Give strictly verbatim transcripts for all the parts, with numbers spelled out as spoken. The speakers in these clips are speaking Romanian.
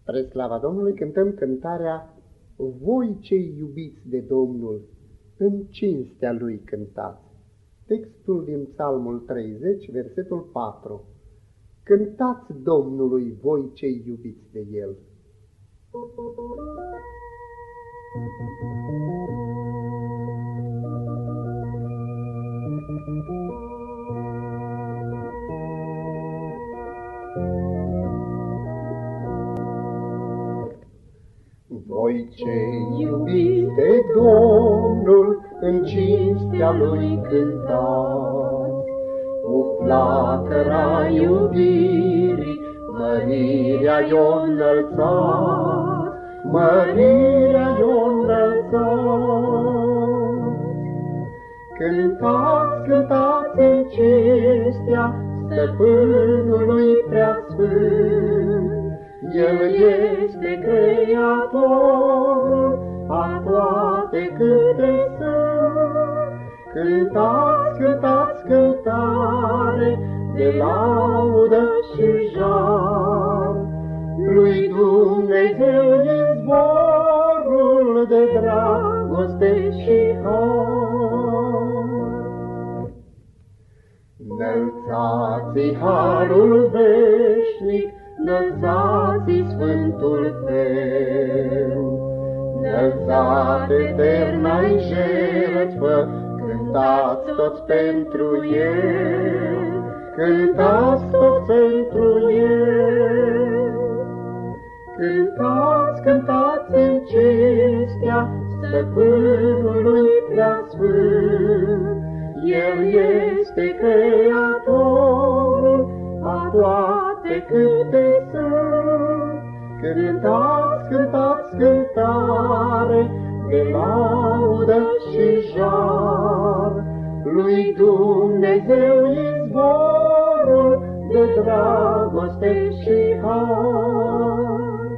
Spre slava Domnului cântăm cântarea Voi cei iubiți de Domnul, în cinstea Lui cântați. Textul din Psalmul treizeci, versetul patru. Cântați Domnului, voi cei iubiți de El. Voi cei iubiți de Domnul, în cinstea Lui cântați, cu flacăra iubirii, mărirea-i-o înălțați, mărirea-i-o înălțați. Cântați, cântați în cinstea Stăpânului Preasfânt, El este Creatorul a toate câte sunt. Cântați, cântați cântare de laudă și jar, Lui Dumnezeu izvorul de dragoste și har. Înălțați-i harul veșnic, înălțați-i sfântul Feu, înălțați eterna-i jertfă, cântați toți pentru El, cântați toți pentru El. Cântați, cântați în cinstea Stăpânului Preasfânt, El este Creatorul a toate câte sunt. Cântați, cântați cântare de laudă și jar, Lui Dumnezeu izvorul de dragoste și har.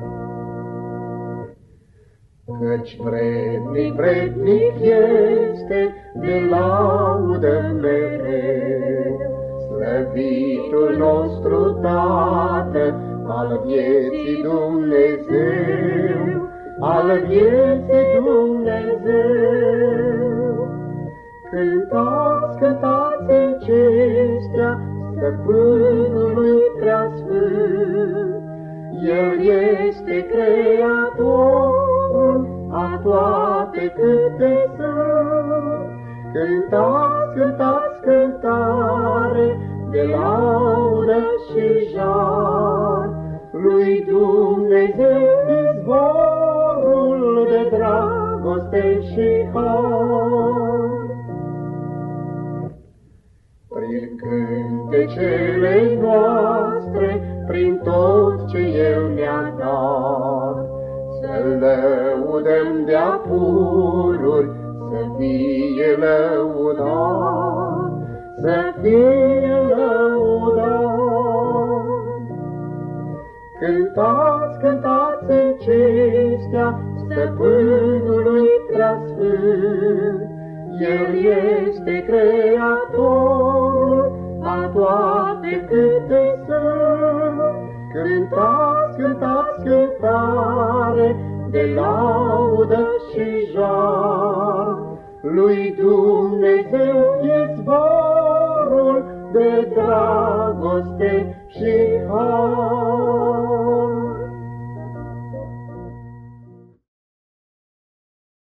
Căci vrednic, vrednic este de laudă mereu, slăvitul nostru Tată, al vieții Dumnezeu, al vieții Dumnezeu. Cântați, cântați în cinstea Stăpânului Preasfânt, El este Creatorul a toate câte sunt. Cântați, cântați cântare de laudă și jar, Lui Dumnezeu izvorul de dragoste și har. Prin cântecele noastre, prin tot ce El ne-a dat, să-L lăudăm de-a pururi, să fie lăudat, să fie lăudat. Cântați, cântați în cinstea Stăpânului Preasfânt, El este Creatorul a toate câte sunt. Cântați, cântați cântare de laudă și jar, Lui Dumnezeu izvorul de dragoste și har.